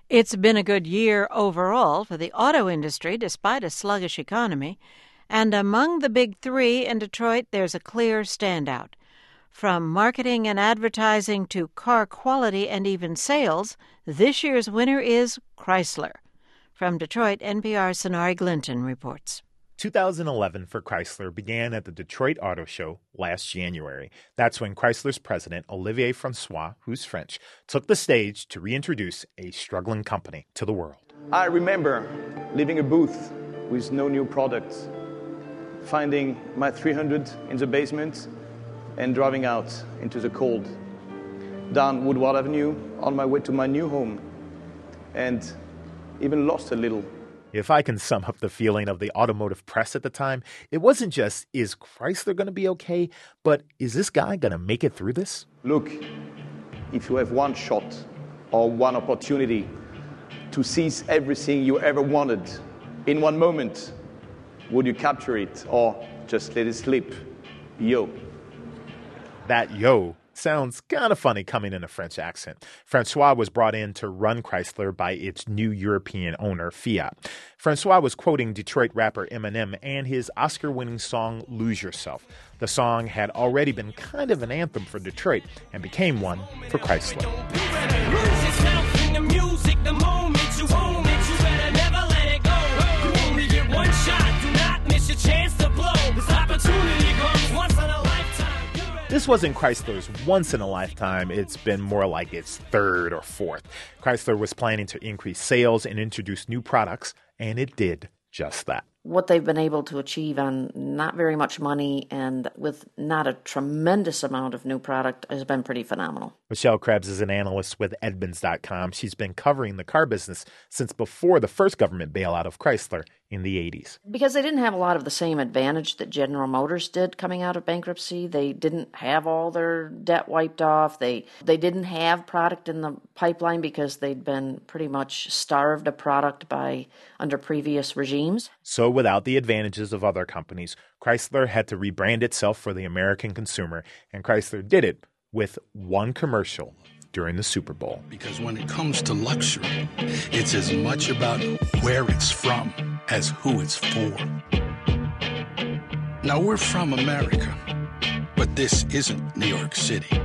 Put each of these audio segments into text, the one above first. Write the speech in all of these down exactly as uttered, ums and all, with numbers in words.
It's been a good year overall for the auto industry despite a sluggish economy. And among the big three in Detroit, there's a clear standout. From marketing and advertising to car quality and even sales, this year's winner is Chrysler. From Detroit, N P R's Sonari Glinton reports. two thousand eleven for Chrysler began at the Detroit Auto Show last January. That's when Chrysler's president, Olivier Francois, who's French, took the stage to reintroduce a struggling company to the world. I remember leaving a booth with no new products, finding my three hundred in the basement, and driving out into the cold, down Woodward Avenue on my way to my new home, and even lost a little. If I can sum up the feeling of the automotive press at the time, it wasn't just, is Chrysler going to be okay, but is this guy going to make it through this? Look, if you have one shot or one opportunity to seize everything you ever wanted in one moment, would you capture it or just let it slip? Yo. That yo sounds kind of funny coming in a French accent. Francois was brought in to run Chrysler by its new European owner, Fiat. Francois was quoting Detroit rapper Eminem and his Oscar-winning song, Lose Yourself. The song had already been kind of an anthem for Detroit and became one for Chrysler. Lose yourself in the music, the moment you own it, you better never let it go. You only get one shot, do not miss your chance to blow. This opportunity comes once in a lifetime. This wasn't Chrysler's once-in-a-lifetime. It's been more like its third or fourth. Chrysler was planning to increase sales and introduce new products, and it did just that. What they've been able to achieve on not very much money and with not a tremendous amount of new product has been pretty phenomenal. Michelle Krebs is an analyst with Edmunds dot com. She's been covering the car business since before the first government bailout of Chrysler in the eighties. Because they didn't have a lot of the same advantage that General Motors did coming out of bankruptcy. They didn't have all their debt wiped off. They they didn't have product in the pipeline because they'd been pretty much starved of product by under previous regimes. So without the advantages of other companies, Chrysler had to rebrand itself for the American consumer, and Chrysler did it with one commercial during the Super Bowl. Because when it comes to luxury, it's as much about where it's from as who it's for. Now, we're from America, but this isn't New York City,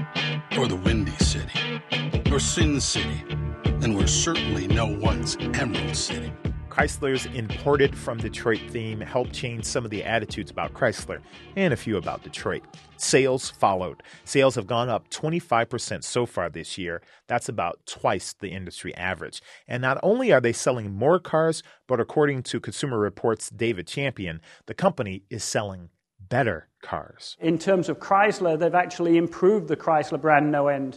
or the Windy City, or Sin City, and we're certainly no one's Emerald City. Chrysler's imported from Detroit theme helped change some of the attitudes about Chrysler and a few about Detroit. Sales followed. Sales have gone up twenty-five percent so far this year. That's about twice the industry average. And not only are they selling more cars, but according to Consumer Reports' David Champion, the company is selling better cars. In terms of Chrysler, they've actually improved the Chrysler brand no end.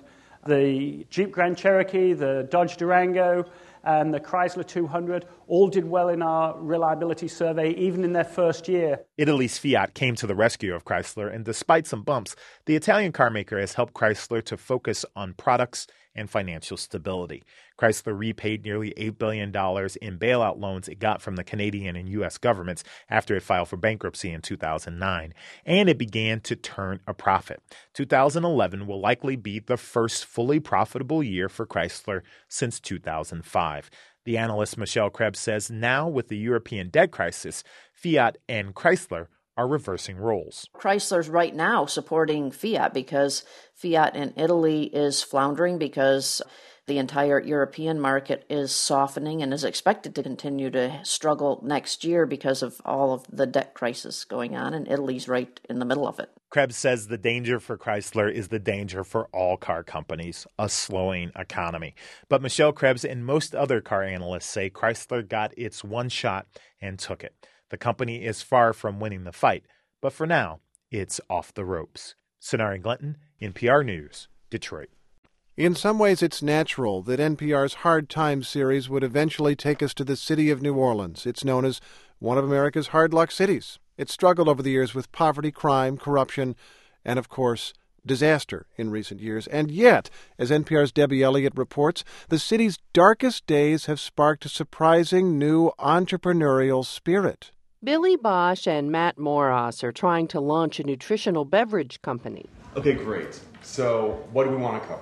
The Jeep Grand Cherokee, the Dodge Durango, and the Chrysler two hundred all did well in our reliability survey, even in their first year. Italy's Fiat came to the rescue of Chrysler, and despite some bumps, the Italian carmaker has helped Chrysler to focus on products and financial stability. Chrysler repaid nearly eight billion dollars in bailout loans it got from the Canadian and U S governments after it filed for bankruptcy in two thousand nine, and it began to turn a profit. two thousand eleven will likely be the first fully profitable year for Chrysler since two thousand five. The analyst Michelle Krebs says now with the European debt crisis, Fiat and Chrysler are reversing roles. Chrysler's right now supporting Fiat because Fiat in Italy is floundering because the entire European market is softening and is expected to continue to struggle next year because of all of the debt crisis going on, and Italy's right in the middle of it. Krebs says the danger for Chrysler is the danger for all car companies, a slowing economy. But Michelle Krebs and most other car analysts say Chrysler got its one shot and took it. The company is far from winning the fight, but for now, it's off the ropes. Sonari Glinton, N P R News, Detroit. In some ways, it's natural that N P R's Hard Times series would eventually take us to the city of New Orleans. It's known as one of America's hard luck cities. It's struggled over the years with poverty, crime, corruption, and, of course, disaster in recent years. And yet, as N P R's Debbie Elliott reports, the city's darkest days have sparked a surprising new entrepreneurial spirit. Billy Bosch and Matt Moras are trying to launch a nutritional beverage company. Okay, great. So what do we want to cover?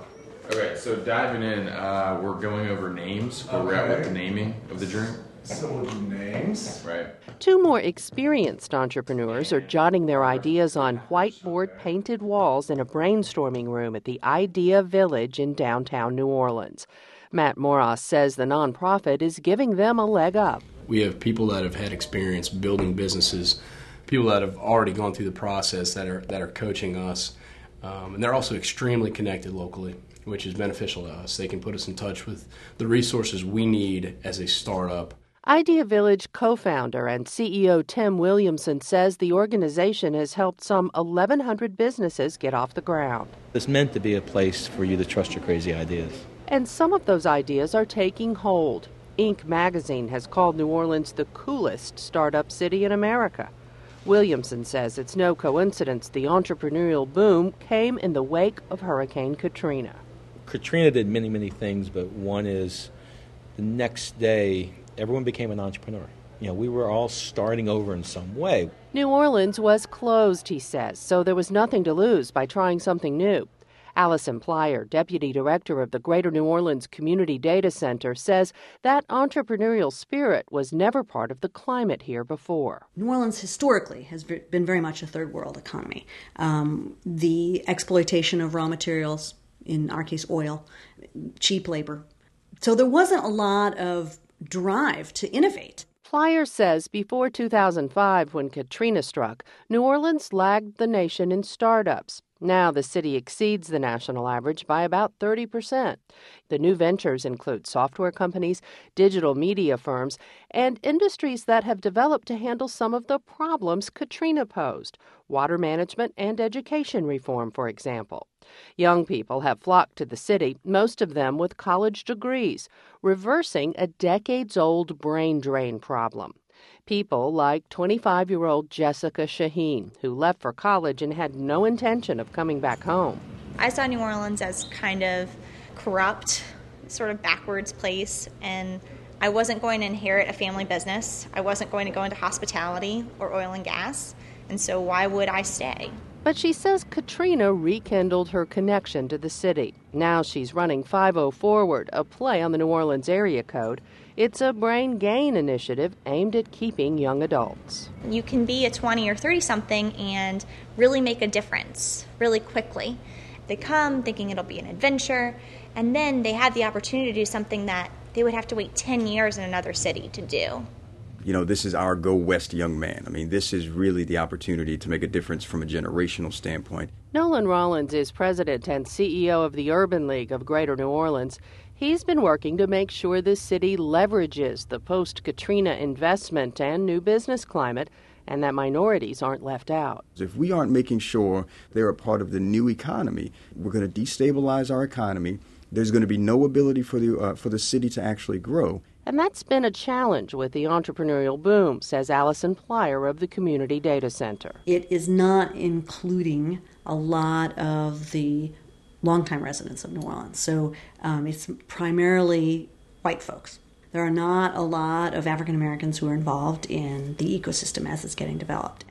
Okay, so diving in, uh, we're going over names, where we're at with the naming of the drink. So we'll do names. Right. Two more experienced entrepreneurs are jotting their ideas on whiteboard painted walls in a brainstorming room at the Idea Village in downtown New Orleans. Matt Moras says the nonprofit is giving them a leg up. We have people that have had experience building businesses, people that have already gone through the process that are that are coaching us, um, and they're also extremely connected locally, which is beneficial to us. They can put us in touch with the resources we need as a startup. Idea Village co-founder and C E O Tim Williamson says the organization has helped some eleven hundred businesses get off the ground. It's meant to be a place for you to trust your crazy ideas. And some of those ideas are taking hold. Inc magazine has called New Orleans the coolest startup city in America. Williamson says it's no coincidence the entrepreneurial boom came in the wake of Hurricane Katrina. Katrina did many, many things, but one is the next day, everyone became an entrepreneur. You know, we were all starting over in some way. New Orleans was closed, he says, so there was nothing to lose by trying something new. Allison Plyer, deputy director of the Greater New Orleans Community Data Center, says that entrepreneurial spirit was never part of the climate here before. New Orleans historically has been very much a third world economy. Um, the exploitation of raw materials, in our case oil, cheap labor. So there wasn't a lot of drive to innovate. Plyer says before two thousand five, when Katrina struck, New Orleans lagged the nation in startups. Now the city exceeds the national average by about thirty percent. The new ventures include software companies, digital media firms, and industries that have developed to handle some of the problems Katrina posed, water management and education reform, for example. Young people have flocked to the city, most of them with college degrees, reversing a decades-old brain drain problem. People like twenty-five-year-old Jessica Shaheen, who left for college and had no intention of coming back home. I saw New Orleans as kind of corrupt, sort of backwards place, and I wasn't going to inherit a family business. I wasn't going to go into hospitality or oil and gas, and so why would I stay? But she says Katrina rekindled her connection to the city. Now she's running five oh Forward, a play on the New Orleans area code. It's a brain gain initiative aimed at keeping young adults. You can be a twenty or thirty-something and really make a difference really quickly. They come thinking it'll be an adventure, and then they have the opportunity to do something that they would have to wait ten years in another city to do. You know, this is our Go West young man. I mean, this is really the opportunity to make a difference from a generational standpoint. Nolan Rollins is president and C E O of the Urban League of Greater New Orleans. He's been working to make sure the city leverages the post-Katrina investment and new business climate, and that minorities aren't left out. If we aren't making sure they're a part of the new economy, we're going to destabilize our economy. There's going to be no ability for the uh, for the city to actually grow. And that's been a challenge with the entrepreneurial boom, says Allison Plyer of the Community Data Center. It is not including a lot of the longtime residents of New Orleans. So um, it's primarily white folks. There are not a lot of African Americans who are involved in the ecosystem as it's getting developed.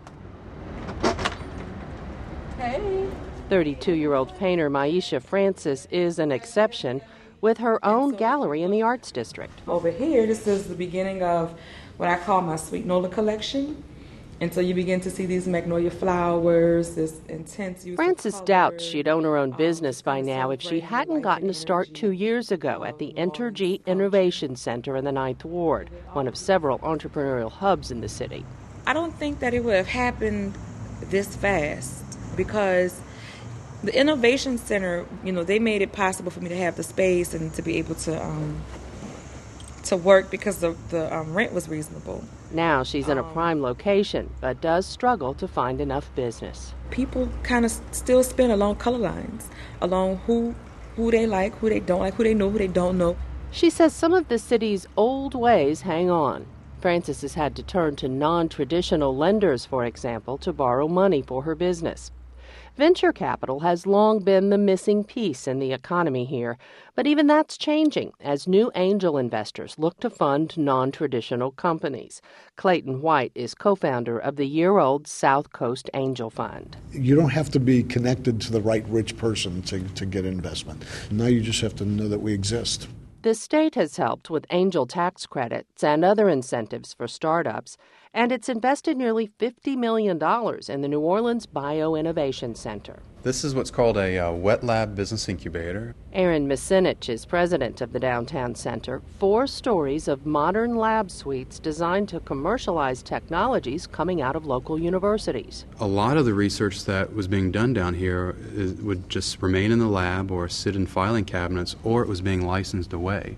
Hey. thirty-two-year-old painter Maisha Francis is an exception, with her own gallery in the Arts District. Over here, this is the beginning of what I call my Sweet Nola collection. And so you begin to see these magnolia flowers, this intense use Francis of doubts she'd own her own business by now if she hadn't gotten a start two years ago at the Entergy Innovation Center in the Ninth Ward, one of several entrepreneurial hubs in the city. I don't think that it would have happened this fast because the Innovation Center, you know, they made it possible for me to have the space and to be able to um, to work because the, the um, rent was reasonable. Now she's in a prime location, but does struggle to find enough business. People kind of still spin along color lines, along who who they like, who they don't like, who they know, who they don't know. She says some of the city's old ways hang on. Francis has had to turn to non-traditional lenders, for example, to borrow money for her business. Venture capital has long been the missing piece in the economy here, but even that's changing as new angel investors look to fund non-traditional companies. Clayton White is co-founder of the year-old South Coast Angel Fund. You don't have to be connected to the right rich person to, to get investment. Now you just have to know that we exist. The state has helped with angel tax credits and other incentives for startups, and it's invested nearly fifty million dollars in the New Orleans Bioinnovation Center. This is what's called a uh, wet lab business incubator. Aaron Misinich is president of the Downtown Center. Four stories of modern lab suites designed to commercialize technologies coming out of local universities. A lot of the research that was being done down here is, would just remain in the lab or sit in filing cabinets, or it was being licensed away.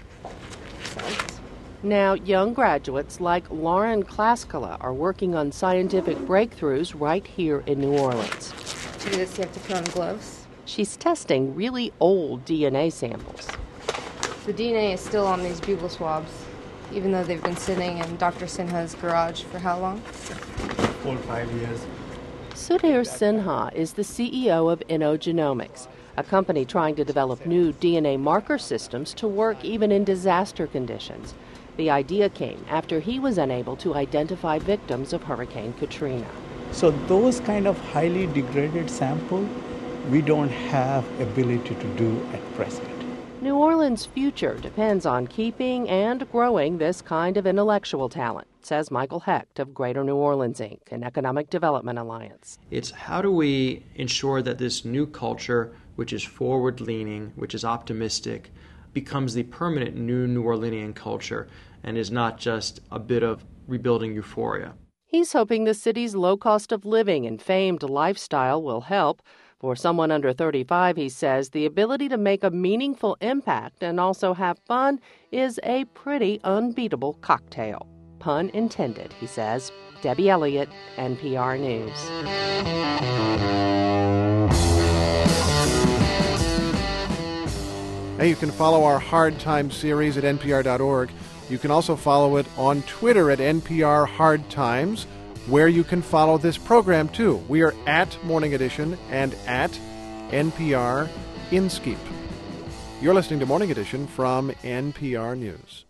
Now, young graduates like Lauren Klaskala are working on scientific breakthroughs right here in New Orleans. To do this, you have to put on gloves. She's testing really old D N A samples. The D N A is still on these bugle swabs, even though they've been sitting in Doctor Sinha's garage for how long? Four or five years. Sudhir Sinha is the C E O of InnoGenomics, a company trying to develop new D N A marker systems to work even in disaster conditions. The idea came after he was unable to identify victims of Hurricane Katrina. So those kind of highly degraded sample, we don't have ability to do at present. New Orleans' future depends on keeping and growing this kind of intellectual talent, says Michael Hecht of Greater New Orleans, Incorporated, an economic development alliance. It's how do we ensure that this new culture, which is forward-leaning, which is optimistic, becomes the permanent new New Orleanian culture and is not just a bit of rebuilding euphoria. He's hoping the city's low cost of living and famed lifestyle will help. For someone under thirty-five, he says, the ability to make a meaningful impact and also have fun is a pretty unbeatable cocktail. Pun intended, he says. Debbie Elliott, N P R News. Hey, you can follow our Hard Times series at N P R dot org. You can also follow it on Twitter at N P R Hard Times, where you can follow this program, too. We are at Morning Edition and at N P R InSkeep. You're listening to Morning Edition from N P R News.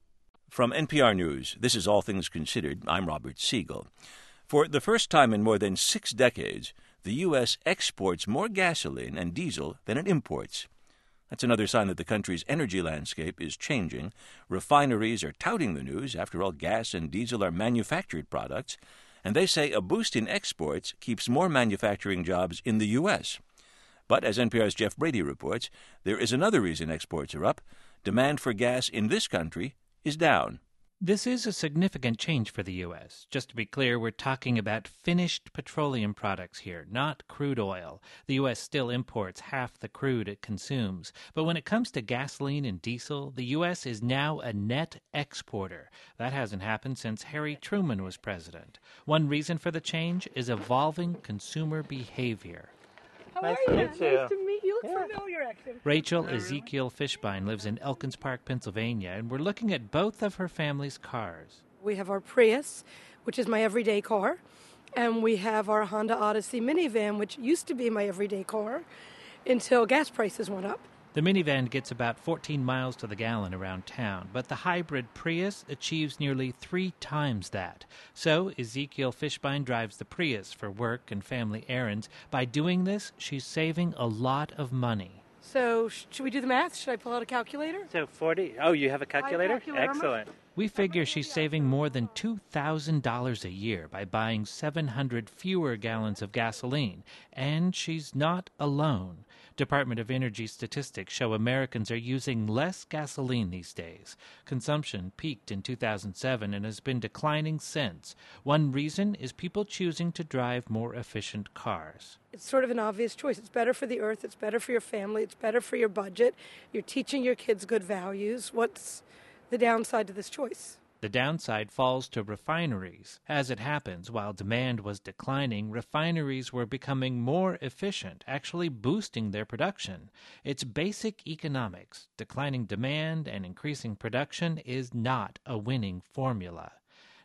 From N P R News, this is All Things Considered. I'm Robert Siegel. For the first time in more than six decades, the U S exports more gasoline and diesel than it imports. That's another sign that the country's energy landscape is changing. Refineries are touting the news. After all, gas and diesel are manufactured products. And they say a boost in exports keeps more manufacturing jobs in the U S. But as N P R's Jeff Brady reports, there is another reason exports are up. Demand for gas in this country is down. This is a significant change for the U S. Just to be clear, we're talking about finished petroleum products here, not crude oil. The U S still imports half the crude it consumes. But when it comes to gasoline and diesel, the U S is now a net exporter. That hasn't happened since Harry Truman was president. One reason for the change is evolving consumer behavior. How nice are you? Nice to meet you. You look yeah. familiar, actually. Rachel Ezekiel Fishbein lives in Elkins Park, Pennsylvania, and we're looking at both of her family's cars. We have our Prius, which is my everyday car, and we have our Honda Odyssey minivan, which used to be my everyday car until gas prices went up. The minivan gets about fourteen miles to the gallon around town, but the hybrid Prius achieves nearly three times that. So Ezekiel Fishbein drives the Prius for work and family errands. By doing this, she's saving a lot of money. So sh- should we do the math? Should I pull out a calculator? So forty. Oh, you have a calculator? calculator. Excellent. We figure she's saving more than two thousand dollars a year by buying seven hundred fewer gallons of gasoline. And she's not alone. Department of Energy statistics show Americans are using less gasoline these days. Consumption peaked in two thousand seven and has been declining since. One reason is people choosing to drive more efficient cars. It's sort of an obvious choice. It's better for the earth. It's better for your family. It's better for your budget. You're teaching your kids good values. What's the downside to this choice? The downside falls to refineries. As it happens, while demand was declining, refineries were becoming more efficient, actually boosting their production. It's basic economics. Declining demand and increasing production is not a winning formula.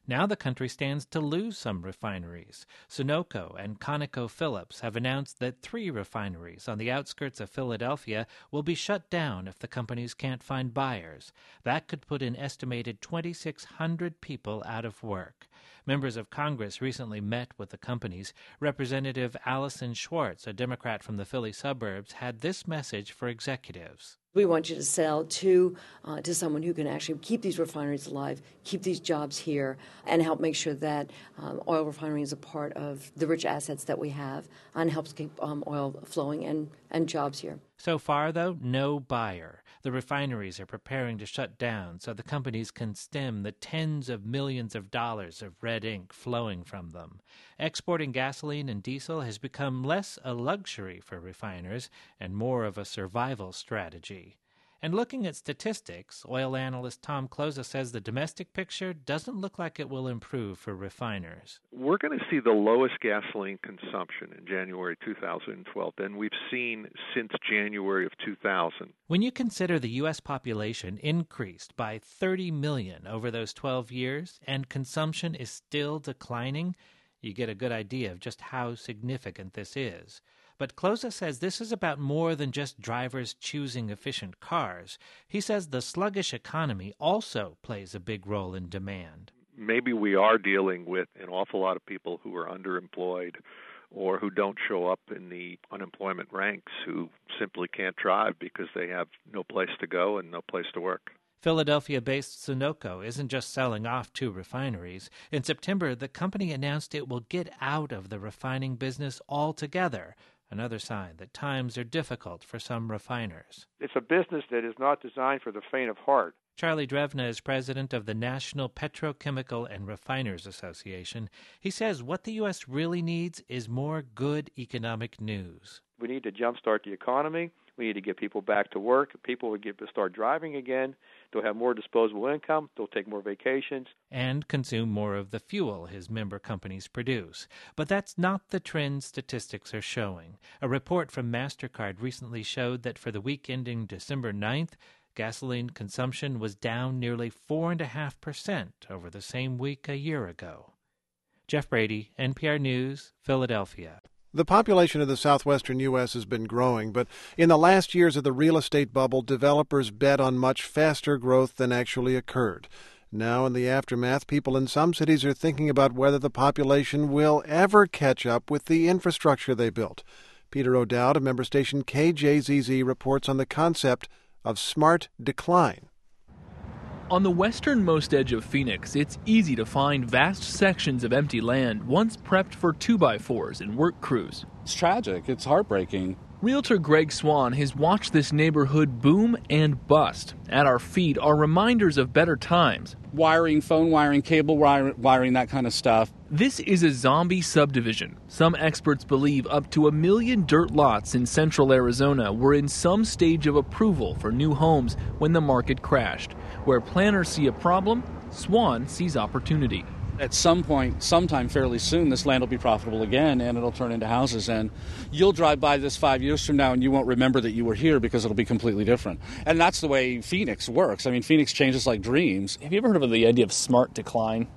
Now the country stands to lose some refineries. Sunoco and ConocoPhillips have announced that three refineries on the outskirts of Philadelphia will be shut down if the companies can't find buyers. That could put an estimated twenty-six hundred people out of work. Members of Congress recently met with the companies. Representative Allison Schwartz, a Democrat from the Philly suburbs, had this message for executives. We want you to sell to uh, to someone who can actually keep these refineries alive, keep these jobs here, and help make sure that um, oil refinery is a part of the rich assets that we have and helps keep um, oil flowing and, and jobs here. So far, though, no buyer. The refineries are preparing to shut down so the companies can stem the tens of millions of dollars of red ink flowing from them. Exporting gasoline and diesel has become less a luxury for refiners and more of a survival strategy. And looking at statistics, oil analyst Tom Kloza says the domestic picture doesn't look like it will improve for refiners. We're going to see the lowest gasoline consumption in January two thousand twelve than we've seen since January of two thousand. When you consider the U S population increased by thirty million over those twelve years and consumption is still declining, you get a good idea of just how significant this is. But Kloza says this is about more than just drivers choosing efficient cars. He says the sluggish economy also plays a big role in demand. Maybe we are dealing with an awful lot of people who are underemployed or who don't show up in the unemployment ranks, who simply can't drive because they have no place to go and no place to work. Philadelphia-based Sunoco isn't just selling off two refineries. In September, the company announced it will get out of the refining business altogether. Another sign that times are difficult for some refiners. It's a business that is not designed for the faint of heart. Charlie Drevna is president of the National Petrochemical and Refiners Association. He says what the U S really needs is more good economic news. We need to jumpstart the economy. We need to get people back to work. People will get to start driving again. They'll have more disposable income. They'll take more vacations. And consume more of the fuel his member companies produce. But that's not the trend statistics are showing. A report from MasterCard recently showed that for the week ending December ninth, gasoline consumption was down nearly four point five percent over the same week a year ago. Jeff Brady, N P R News, Philadelphia. The population of the southwestern U S has been growing, but in the last years of the real estate bubble, developers bet on much faster growth than actually occurred. Now, in the aftermath, people in some cities are thinking about whether the population will ever catch up with the infrastructure they built. Peter O'Dowd of member station K J Z Z reports on the concept of smart decline. On the westernmost edge of Phoenix, it's easy to find vast sections of empty land once prepped for two by fours and work crews. It's tragic. It's heartbreaking. Realtor Greg Swan has watched this neighborhood boom and bust. At our feet are reminders of better times. Wiring, phone wiring, cable wiring, that kind of stuff. This is a zombie subdivision. Some experts believe up to a million dirt lots in central Arizona were in some stage of approval for new homes when the market crashed. Where planners see a problem, Swan sees opportunity. At some point, sometime fairly soon, this land will be profitable again and it'll turn into houses. And you'll drive by this five years from now and you won't remember that you were here because it'll be completely different. And that's the way Phoenix works. I mean, Phoenix changes like dreams. Have you ever heard of the idea of smart decline?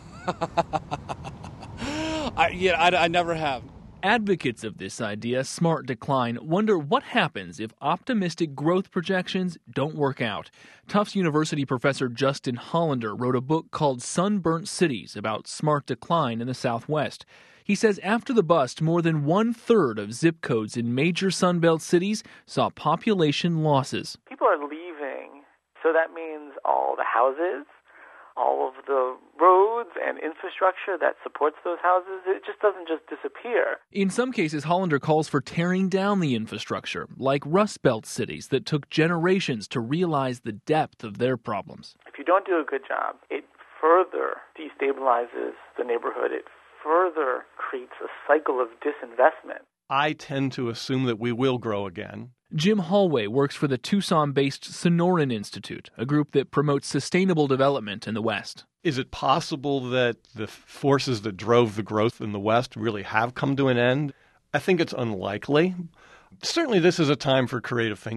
I, yeah, I, I never have. Advocates of this idea, smart decline, wonder what happens if optimistic growth projections don't work out. Tufts University professor Justin Hollander wrote a book called Sunburnt Cities about smart decline in the Southwest. He says after the bust, more than one-third of zip codes in major Sunbelt cities saw population losses. People are leaving, so that means all the houses, all of the roads and infrastructure that supports those houses, it just doesn't just disappear. In some cases, Hollander calls for tearing down the infrastructure, like Rust Belt cities that took generations to realize the depth of their problems. If you don't do a good job, it further destabilizes the neighborhood. It further creates a cycle of disinvestment. I tend to assume that we will grow again. Jim Hallway works for the Tucson-based Sonoran Institute, a group that promotes sustainable development in the West. Is it possible that the forces that drove the growth in the West really have come to an end? I think it's unlikely. Certainly this is a time for creative thinking.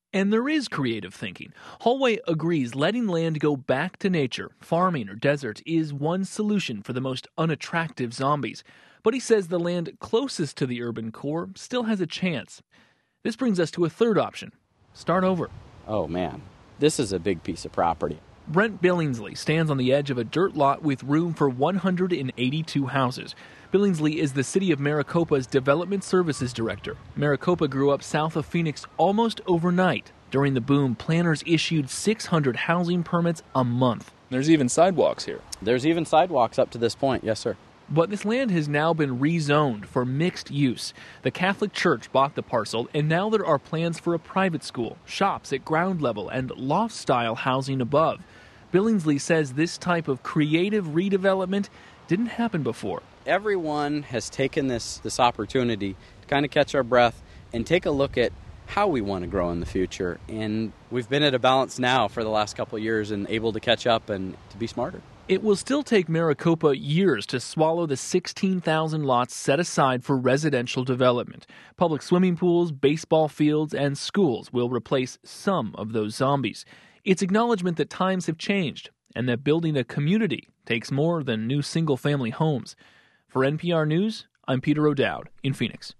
And there is creative thinking. Holway agrees letting land go back to nature, farming or desert, is one solution for the most unattractive zombies. But he says the land closest to the urban core still has a chance. This brings us to a third option. Start over. Oh man, this is a big piece of property. Brent Billingsley stands on the edge of a dirt lot with room for one hundred eighty-two houses. Billingsley is the city of Maricopa's Development Services Director. Maricopa grew up south of Phoenix almost overnight. During the boom, planners issued six hundred housing permits a month. There's even sidewalks here. There's even sidewalks up to this point, yes, sir. But this land has now been rezoned for mixed use. The Catholic Church bought the parcel, and now there are plans for a private school, shops at ground level, and loft-style housing above. Billingsley says this type of creative redevelopment didn't happen before. Everyone has taken this, this opportunity to kind of catch our breath and take a look at how we want to grow in the future. And we've been at a balance now for the last couple of years and able to catch up and to be smarter. It will still take Maricopa years to swallow the sixteen thousand lots set aside for residential development. Public swimming pools, baseball fields, and schools will replace some of those zombies. It's acknowledgement that times have changed and that building a community takes more than new single-family homes. For N P R News, I'm Peter O'Dowd in Phoenix.